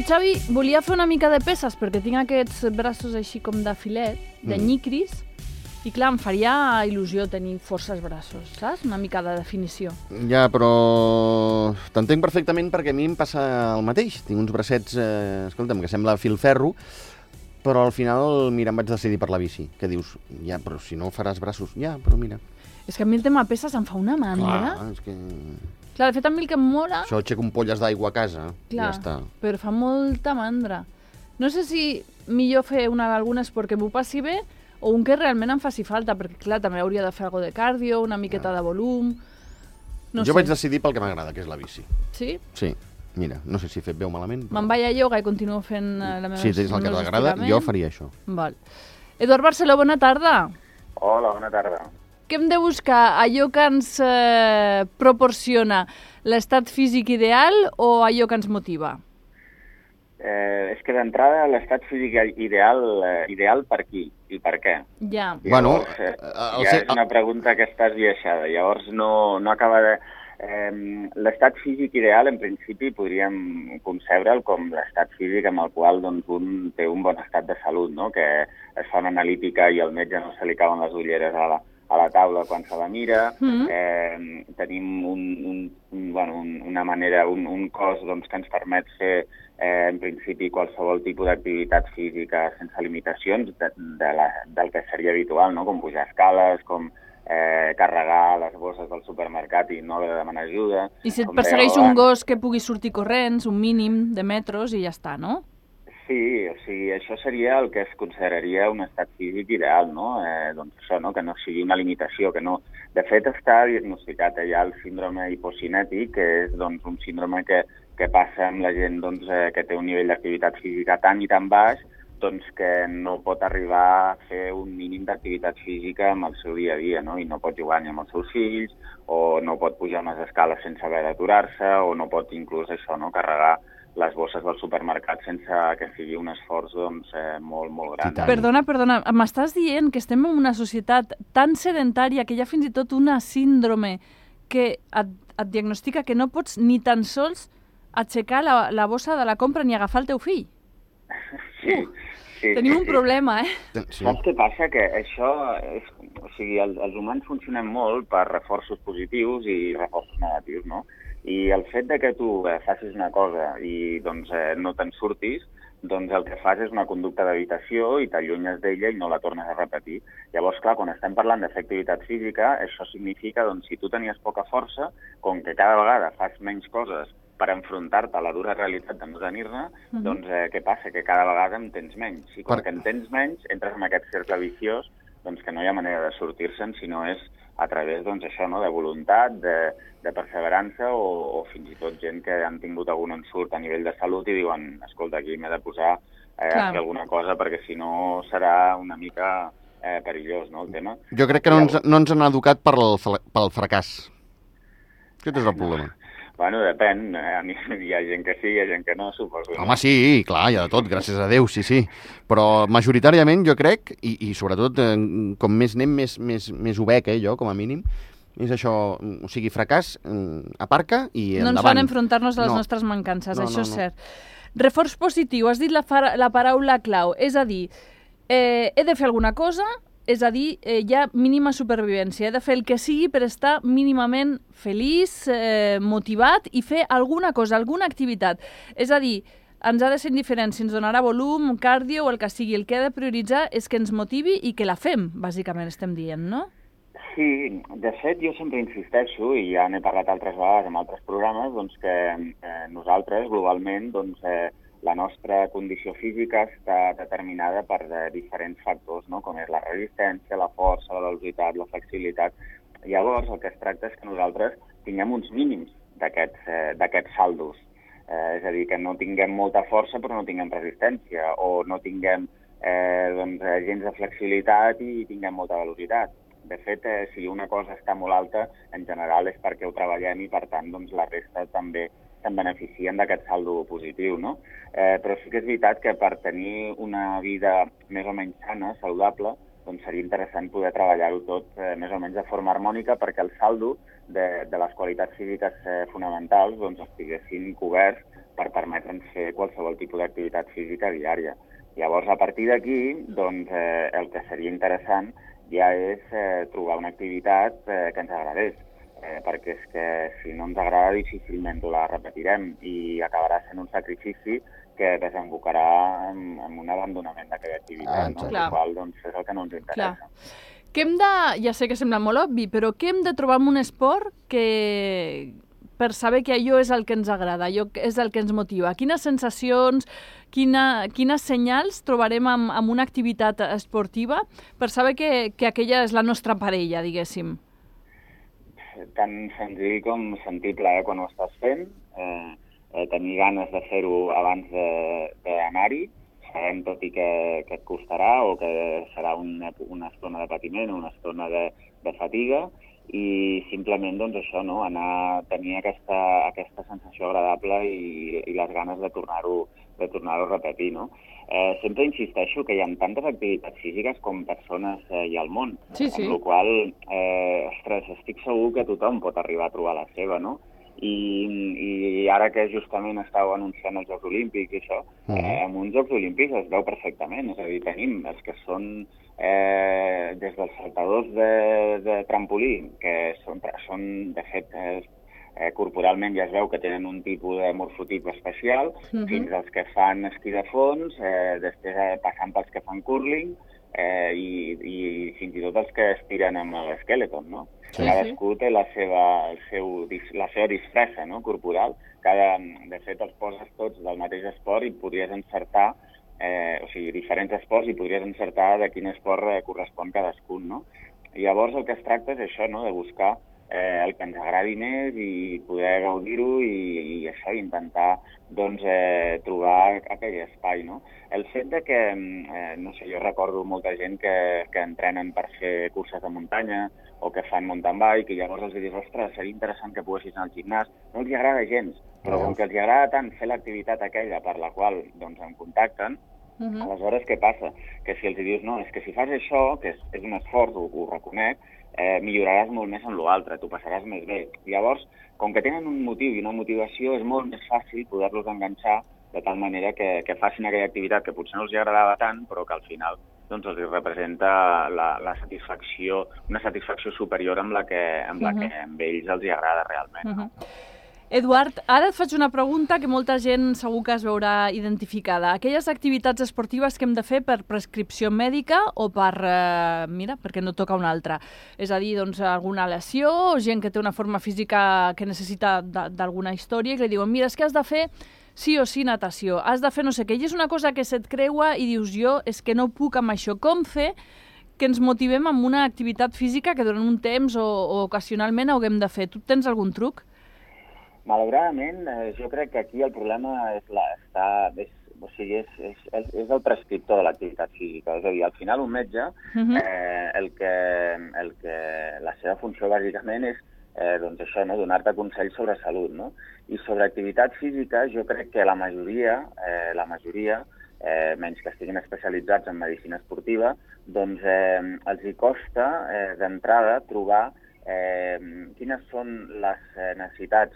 Xavi, volia fer una mica de peces perquè tinc aquests braços així com de filet, de nyicris, i clar, em faria il·lusió tenir forces braços, saps? Una mica de definició. Ja, però t'entenc perfectament perquè a mi em passa el mateix. Tinc uns bracets, escolta'm, que sembla filferro, però al final, mira, em vaig decidir per la bici. Que dius, ja, però si no faràs braços, ja, però mira. És que a mi el tema peces em fa una mandra. Clar, és que... Clar, de fet, a mi el que em mola... Això aixeco ampolles d'aigua a casa, clar, ja està. Però fa molta mandra. No sé si millor fer algun esport que m'ho passi bé o un que realment em faci falta, perquè clar, també hauria de fer alguna de cardio, una miqueta de volum... No jo sé. vaig decidir pel que m'agrada, que és la bici. Sí? Sí. Mira, no sé si he fet bé o malament. Però... Me'n vaig a ioga i continuo fent la meva... Sí, és el que t'agrada, jo faria això. Val. Eduard Barceló, bona tarda. Hola, bona tarda. Què hem de buscar? Allò que ens proporciona l'estat físic ideal o allò que ens motiva? És que d'entrada l'estat físic ideal per qui i per què? Ja. Llavors, és una pregunta que està esbiaixada. Llavors no acaba de... l'estat físic ideal, en principi, podríem concebre'l com l'estat físic amb el qual doncs, un té un bon estat de salut, no? Que es fa una analítica i al metge no se li cauen les ulleres a la taula quan se la mira. Tenim una manera, un cos doncs, que ens permet fer, en principi, qualsevol tipus d'activitat física sense limitacions del que seria habitual, no? Com pujar escales, com carregar les bosses del supermercat i no haver de demanar ajuda. I si et persegueix un gos que pugui sortir corrents, un mínim de metros i ja està, no? Sí, o sigui, això seria el que es consideraria un estat físic ideal, no? Doncs això, no? Que no sigui una limitació, que no... De fet, està diagnosticat ja el síndrome hipocinètic, que és doncs, un síndrome que passa amb la gent doncs, que té un nivell d'activitat física tan i tan baix doncs que no pot arribar a fer un mínim d'activitat física amb el seu dia a dia, no? I no pot jugar ni amb els seus fills, o no pot pujar unes escales sense haver d'aturar-se, o no pot inclús això, no? Carregar les bosses del supermercat sense que sigui un esforç doncs, molt, molt gran. Perdona, m'estàs dient que estem en una societat tan sedentària que hi ha fins i tot una síndrome que et diagnostica que no pots ni tan sols aixecar la bossa de la compra ni agafar el teu fill? Sí. Tenim un problema, Sí. Saps què passa? Que això és... O sigui, els humans funcionem molt per reforços positius i reforços negatius, no? I el fet de que tu facis una cosa i doncs, no te'n surtis, doncs el que fas és una conducta d'evitació i t'allunyes d'ella i no la tornes a repetir. Llavors, clar, quan estem parlant de fer activitat física, això significa, doncs, si tu tenies poca força, com que cada vegada fas menys coses per enfrontar-te a la dura realitat de no tenir-ne, doncs què passa? Que cada vegada en tens menys. I quan en tens menys, entres en aquest cercle viciós, doncs que no hi ha manera de sortir-se'n, sinó és a través doncs, això, no? De voluntat, de perseverança o fins i tot gent que han tingut algun ensurt a nivell de salut i diuen, escolta, aquí m'he de posar a fer alguna cosa perquè si no serà una mica perillós, no, el tema. Jo crec que no ens han educat pel fracàs. Aquest és el problema. Bueno, depèn. Hi ha gent que sí, hi ha gent que no, suposo. Home, sí, clar, hi ha de tot, gràcies a Déu, sí. Però majoritàriament jo crec, i sobretot com més anem, més ho bec, jo, com a mínim, és això, o sigui, fracàs, aparca i endavant. No ens fan enfrontar-nos a les nostres mancances, això és cert. Reforç positiu, has dit la paraula clau, és a dir, he de fer alguna cosa, és a dir, hi ha mínima supervivència. He de fer el que sigui per estar mínimament feliç, motivat i fer alguna cosa, alguna activitat. És a dir, ens ha de ser indiferent si ens donarà volum, cardio o el que sigui. El que ha de prioritzar és que ens motivi i que la fem, bàsicament estem dient, no? Sí, de fet jo sempre insisteixo, i ja n'he parlat altres vegades en altres programes, doncs que nosaltres globalment doncs, la nostra condició física està determinada per diferents factors, no? Com és la resistència, la força, la velocitat, la flexibilitat. Llavors, el que es tracta és que nosaltres tinguem uns mínims d'aquests saldos. És a dir, que no tinguem molta força però no tinguem resistència, o no tinguem gens de flexibilitat i tinguem molta velocitat. De fet, si una cosa està molt alta, en general és perquè ho treballem i, per tant, doncs, la resta també se'n beneficien d'aquest saldo positiu, no? Però sí que és veritat que per tenir una vida més o menys sana, saludable, doncs seria interessant poder treballar-ho tot més o menys de forma harmònica perquè el saldo de les qualitats físiques fonamentals doncs, estiguessin coberts per permetre'ns fer qualsevol tipus d'activitat física diària. Llavors, a partir d'aquí, doncs, el que seria interessant ja és trobar una activitat que ens agradés, perquè és que si no ens agrada difícilment la repetirem i acabarà sent un sacrifici que desembocarà en un abandonament d'aquella activitat, no? El qual doncs, és el que no ens interessa. Clar. Que hem de, ja sé que sembla molt obvi, però què hem de trobar en un esport que per saber que allò és el que ens agrada, allò és el que ens motiva? Quines sensacions, quines senyals trobarem en una activitat esportiva per saber que aquella és la nostra parella, diguéssim? Tan senzill com sentir plaer quan ho estàs fent, tenir ganes de fer-ho abans d'anar-hi, sabent tot i que et costarà o que serà una estona de patiment o una estona de fatiga, i simplement doncs, això, no? Tenir aquesta sensació agradable i les ganes de tornar-ho a repetir. No? Sempre insisteixo que hi ha tantes activitats físiques com persones hi ha al món, amb la qual estic segur que tothom pot arribar a trobar la seva, no? I ara que justament estàu anunciant els Jocs Olímpics i això, en uns Jocs Olímpics es veu perfectament, és a dir, tenim els que són des dels saltadors de trampolí, que són de fet, corporalment ja es veu que tenen un tipus de morfotip especial, fins als que fan esquí de fons, després passant pels que fan curling, i fins i tot els que es tiren amb l'esqueleton, no? Cadascú té la seva disfressa, no? Corporal. De fet, els poses tots del mateix esport i podries encertar, diferents esports, i podries encertar de quin esport correspon cadascun, no? Llavors el que es tracta és això, no? De buscar el que ens agradi més i poder gaudir-ho i això, intentar doncs, trobar aquell espai, no? El fet de que, no sé, jo recordo molta gent que entrenen per fer curses de muntanya o que fan mountain bike i llavors els dius, ostres, seria interessant que poguessis anar al gimnàs. No els agrada gens, però com que els agrada tant fer l'activitat aquella per la qual doncs, em contacten, aleshores què passa? Que si els dius, no, és que si fas això, que és un esforç, ho reconec, milloraràs molt més en l'altre, t'ho passaràs més bé. Llavors, com que tenen un motiu i una motivació, és molt més fàcil poder-los enganxar de tal manera que facin aquella activitat que potser no els agradava tant, però que al final doncs, els representa la satisfacció, una satisfacció superior amb la que a ells els agrada realment. No? Eduard, ara et faig una pregunta que molta gent segur que es veurà identificada. Aquelles activitats esportives que hem de fer per prescripció mèdica o perquè no toca una altra. És a dir, doncs, alguna lesió o gent que té una forma física que necessita d'alguna història i que li diuen, mira, és que has de fer sí o sí natació, has de fer no sé què. I és una cosa que se't creua i dius, jo és que no puc amb això. Com fer que ens motivem amb una activitat física que durant un temps o ocasionalment haguem de fer? Tu tens algun truc? Malauradament, jo crec que aquí el problema és el prescriptor de l'activitat física. És a dir, al final un metge, la seva funció bàsicament és doncs això, no? Donar-te consells sobre salut. No? I sobre activitat física jo crec que la majoria, menys que estiguin especialitzats en medicina esportiva, doncs els hi costa d'entrada trobar quines són les necessitats,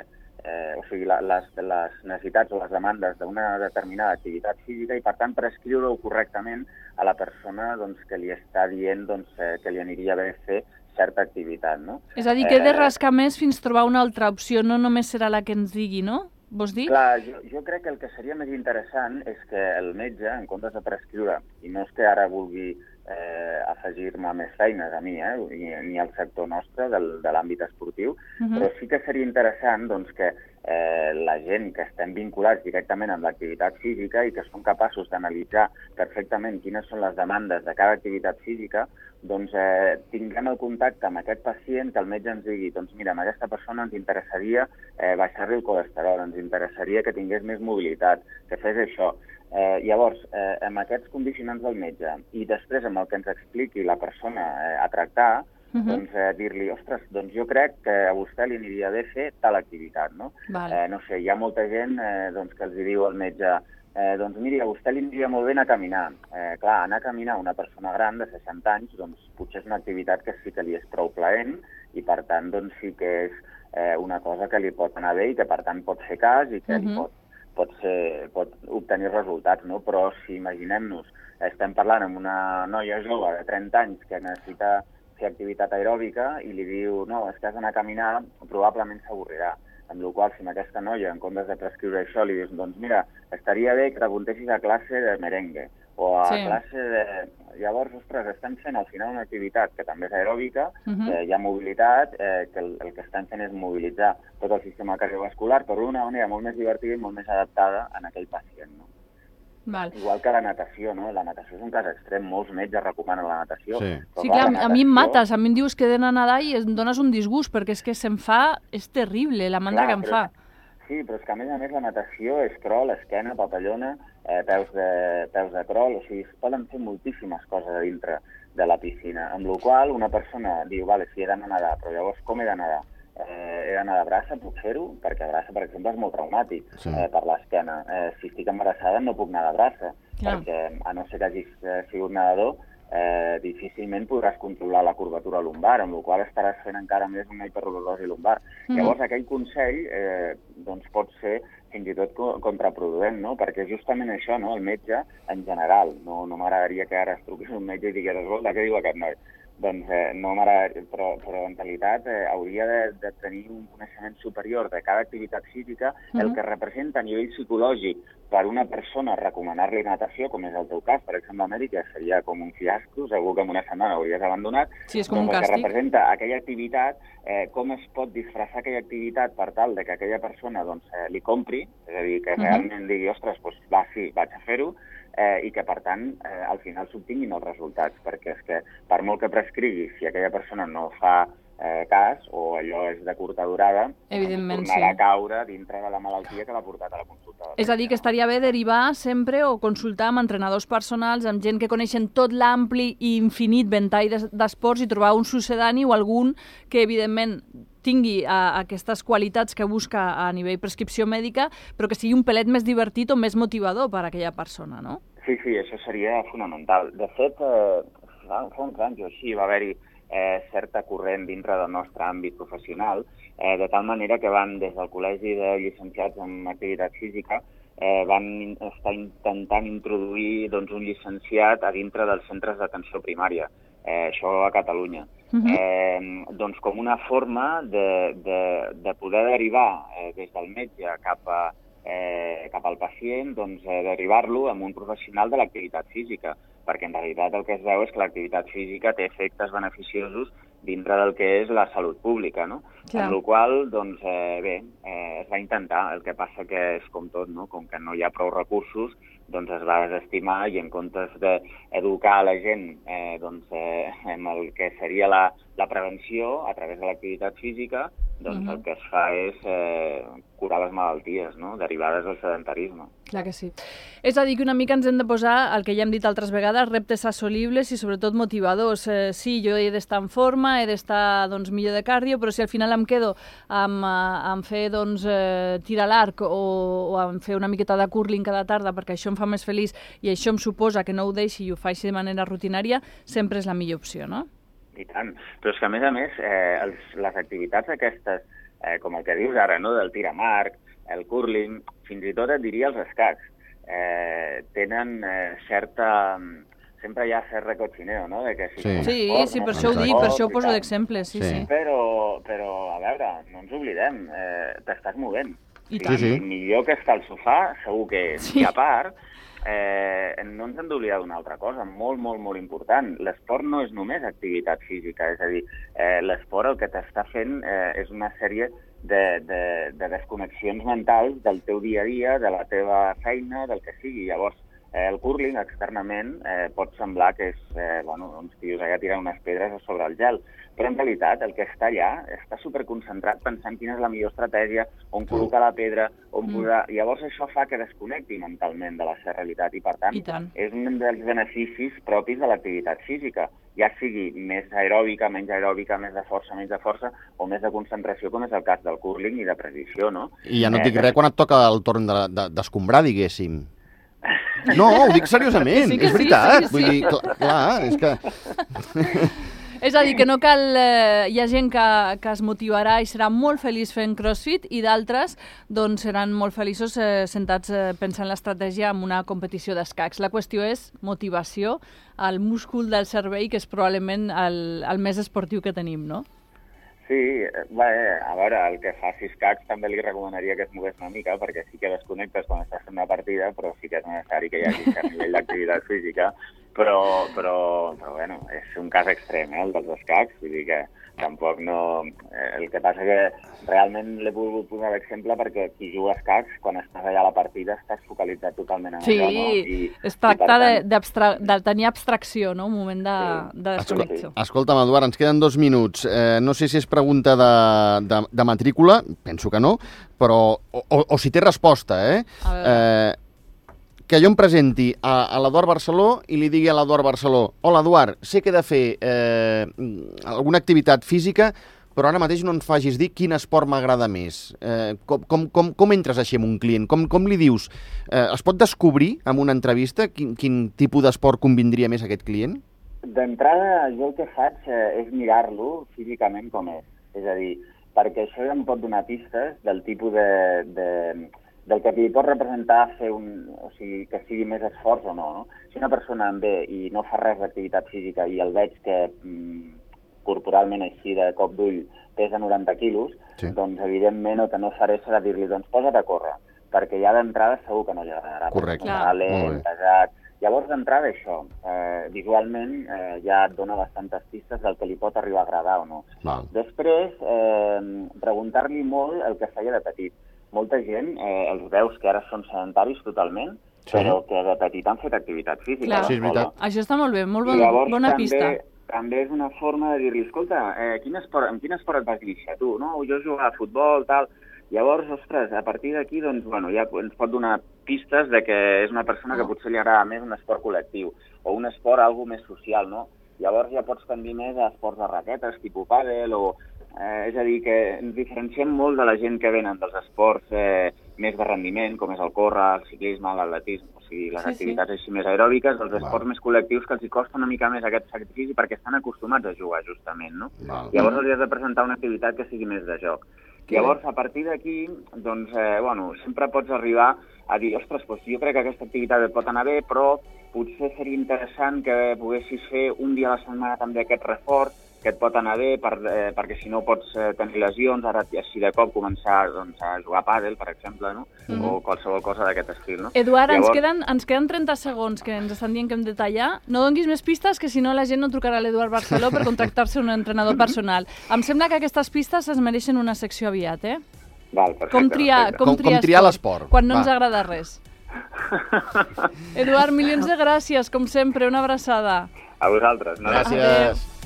les necessitats o les demandes d'una determinada activitat física i, per tant, prescriure-ho correctament a la persona doncs, que li està dient doncs, que li aniria bé fer certa activitat. No? És a dir, que he de rascar més fins trobar una altra opció, no només serà la que ens digui, no? Vols dir? Clar, jo crec que el que seria més interessant és que el metge, en comptes de prescriure, i no és que ara vulgui afegir-me més feines a mi, ni al sector nostre de l'àmbit esportiu, però sí que seria interessant doncs, que la gent que estem vinculats directament amb l'activitat física i que són capaços d'analitzar perfectament quines són les demandes de cada activitat física, doncs tinguem el contacte amb aquest pacient, que el metge ens digui, doncs mira, amb aquesta persona ens interessaria baixar-li el colesterol, ens interessaria que tingués més mobilitat, que fes això. Llavors, amb aquests condicionants del metge i després amb el que ens expliqui la persona a tractar, doncs dir-li, ostres, doncs jo crec que a vostè li aniria bé fer tal activitat, no? No sé, hi ha molta gent doncs, que els diu al metge, doncs miri, a vostè li aniria molt bé anar a caminar. Clar, anar a caminar una persona gran de 60 anys, doncs potser és una activitat que sí que li és prou plaent i per tant doncs sí que és una cosa que li pot anar bé i que per tant pot fer cas i que li pot pot obtenir resultats, no? Però si imaginem-nos, estem parlant amb una noia jove de 30 anys que necessita fer activitat aeròbica i li diu, no, és que has d'anar a caminar, probablement s'avorrirà. Amb la qual cosa, si amb aquesta noia, en comptes de prescriure això, li dius, doncs mira, estaria bé que t'apuntessis a classe de merengue o a classe de... Llavors, ostres, estem fent al final una activitat que també és aeròbica, que hi ha mobilitat, que el que estem fent és mobilitzar tot el sistema cardiovascular, però d'una manera molt més divertida i molt més adaptada a aquell pacient, no? Val. Igual que la natació, no? La natació és un cas extrem, molts metges recomanen la natació. Sí, clar, a mi em mates, a mi em dius que he d'anar a nadar i em dones un disgust, perquè és que se'm fa... És terrible, la mandra que em fa. Sí, però és que a més la natació és crawl, esquena, papallona, peus de crawl, o sigui, es poden fer moltíssimes coses a dintre de la piscina, amb la qual una persona diu, vale, sí, he d'anar a nadar, però llavors com he d'anar a nadar? He d'anar de braça, puc fer-ho? Perquè de braça, per exemple, és molt traumàtic per l'esquena. Si estic embarassada no puc anar de braça, perquè a no ser que hagis sigut nedador, difícilment podràs controlar la curvatura lumbar, amb la qual estaràs fent encara més una hiperlordosi lumbar. Llavors, aquell consell doncs pot ser fins i tot contraproduent, no? Perquè justament això, no? El metge, en general, no m'agradaria que ara es truqués un metge i digués, escolta, què diu aquest noi? Doncs no m'agradaria, però en realitat hauria de tenir un coneixement superior de cada activitat física, el que representa a nivell psicològic per una persona recomanar-li natació, com és el teu cas, per exemple, a Amèrica, seria com un fiasco, segur que en una setmana hauries abandonat. Sí, és com un càstig. El que representa aquella activitat, com es pot disfressar aquella activitat per tal de que aquella persona li compri, és a dir, que realment digui, ostres, doncs va, sí, vaig a fer-ho, i que, per tant, al final s'obtinguin els resultats, perquè és que, per molt que prescrigui, si aquella persona no fa cas, o allò és de curta durada, tornarà a caure dintre de la malaltia que l'ha portat a la consulta. És a dir, que estaria bé derivar sempre o consultar amb entrenadors personals, amb gent que coneixen tot l'ampli i infinit ventall d'esports i trobar un succedani o algun que, evidentment, tingui aquestes qualitats que busca a nivell prescripció mèdica, però que sigui un pelet més divertit o més motivador per a aquella persona, no? Sí, això seria fonamental. De fet, fa uns anys o així va haver-hi certa corrent dintre del nostre àmbit professional, de tal manera que van, des del Col·legi de Llicenciats en Activitat Física, van estar intentant introduir un llicenciat a dintre dels centres d'atenció primària, això a Catalunya. Doncs com una forma de poder derivar des del metge cap al pacient, derivar-lo amb un professional de l'activitat física, perquè en realitat el que es veu és que l'activitat física té efectes beneficiosos dintre del que és la salut pública, no? Amb la qual cosa, es va intentar. El que passa que és com tot, no? Com que no hi ha prou recursos, doncs es va desestimar i en comptes d'educar la gent en el que seria la prevenció a través de l'activitat física, doncs el que es fa és curar les malalties, no? Derivades del sedentarisme. Clar que sí. És a dir, que una mica ens hem de posar, el que ja hem dit altres vegades, reptes assolibles i sobretot motivadors. Sí, jo he d'estar en forma, he d'estar millor de cardio, però si al final em quedo amb fer tir a l'arc o amb fer una miqueta de curling cada tarda perquè això em fa més feliç i això em suposa que no ho deixi i ho faci de manera rutinària, sempre és la millor opció, no? I tant. Però és que, a més, les activitats aquestes, com el que dius ara, no? Del tir amb arc, el curling, fins i tot et diria els escacs, tenen certa... Sempre hi ha cert recochineo, no? De que sí, per això ho dic, per això ho poso d'exemple, sí. Però, a veure, no ens oblidem, t'estàs movent. Sí. Millor que estar al sofà, segur que és. I a part, no ens hem d'oblidar d'una altra cosa, molt, molt, molt important. L'esport no és només activitat física, és a dir, l'esport el que t'està fent és una sèrie de desconnexions mentals del teu dia a dia, de la teva feina, del que sigui. Llavors, el curling externament pot semblar que és uns tios allà tirant unes pedres sobre el gel, però en realitat el que està allà està superconcentrat pensant quina és la millor estratègia, on col·locar la pedra, on posar... Llavors això fa que desconnecti mentalment de la seva realitat i, per tant, és un dels beneficis propis de l'activitat física, ja sigui més aeròbica, menys aeròbica, més de força, menys de força, o més de concentració, com és el cas del curling i de precisió, no? I ja no et dic res quan et toca el torn d'escombrar, diguéssim. No, ho dic seriosament, és veritat. Vull dir, clar, és que... És a dir, que no cal... hi ha gent que es motivarà i serà molt feliç fent crossfit i d'altres doncs, seran molt feliços sentats pensant l'estratègia en una competició d'escacs. La qüestió és motivació, el múscul del cervell, que és probablement el més esportiu que tenim, no? Sí, bé, a veure, el que faci escacs també li recomanaria que es mogués una mica, perquè sí que desconnectes quan estàs fent una partida, però sí que és necessari que hi hagi cert nivell d'activitat física, però bueno, és un cas extrem, el dels escacs, vull dir que tampoc no... El que passa que realment l'he volgut posar d'exemple perquè qui juga a escacs, quan estàs allà a la partida, estàs focalitzat totalment en allò, no? Sí, es tracta de tenir abstracció, no? Un moment de desconnexió. Escolta'm, Eduard, ens queden 2 minuts. No sé si és pregunta de matrícula, penso que no, però... O si té resposta, que jo em presenti a l'Eduard Barceló i li digui a l'Eduard Barceló: hola, Eduard, sé que he de fer alguna activitat física, però ara mateix no ens facis dir quin esport m'agrada més. Com entres així amb un client? Com li dius? Es pot descobrir en una entrevista quin tipus d'esport convindria més a aquest client? D'entrada, jo el que faig és mirar-lo físicament com és. És a dir, perquè això ja em pot donar pistes del tipus del que li pot representar fer o sigui, que sigui més esforç o no. Si una persona em ve i no fa res d'activitat física i el veig que corporalment així de cop d'ull pesa 90 quilos, doncs evidentment el que no faré serà dir-li doncs posa't a córrer, perquè ja d'entrada segur que no li agradarà. Correcte. Lent, pesat. Llavors d'entrada això, visualment ja et dona bastantes pistes del que li pot arribar a agradar o no. Després, preguntar-li molt el que feia de petit. Molta gent, els veus que ara són sedentaris totalment, però que de petit han fet activitat física. Clar, sí, és veritat. Això està molt bé, molt bona pista. També és una forma de dir-li, escolta, en quin esport et vas iniciar tu? No? Jo jugava a futbol, tal. Llavors, ostres, a partir d'aquí, doncs, bueno, ja ens pot donar pistes de que és una persona que potser li agrada més un esport col·lectiu o un esport algo més social, no? Llavors ja pots tendir més a esports de raquetes, tipus pàdel o... és a dir, que ens diferenciem molt de la gent que venen dels esports més de rendiment, com és el córrer, el ciclisme, l'atletisme, o sigui, les activitats així més aeròbiques, els esports més col·lectius que els hi costa una mica més aquest sacrifici perquè estan acostumats a jugar, justament, no? Llavors els has de presentar una activitat que sigui més de joc. Llavors, a partir d'aquí, doncs, bueno, sempre pots arribar a dir, ostres, doncs jo crec que aquesta activitat et pot anar bé, però potser seria interessant que poguessis fer un dia a la setmana també aquest reforç, que et pot anar bé, perquè si no pots tenir lesions, ara així de cop començar doncs, a jugar a pàdel, per exemple, no? O qualsevol cosa d'aquest estil, no? Eduard, ens queden 30 segons que ens estan dient que hem de tallar. No donguis més pistes, que si no la gent no trucarà a l'Eduard Barceló per contractar-se un entrenador personal. Em sembla que aquestes pistes es mereixen una secció aviat, Val, perfecte. Com triar l'esport. Quan no ens agrada res. Eduard, milions de gràcies, com sempre, una abraçada. A vosaltres. Gràcies.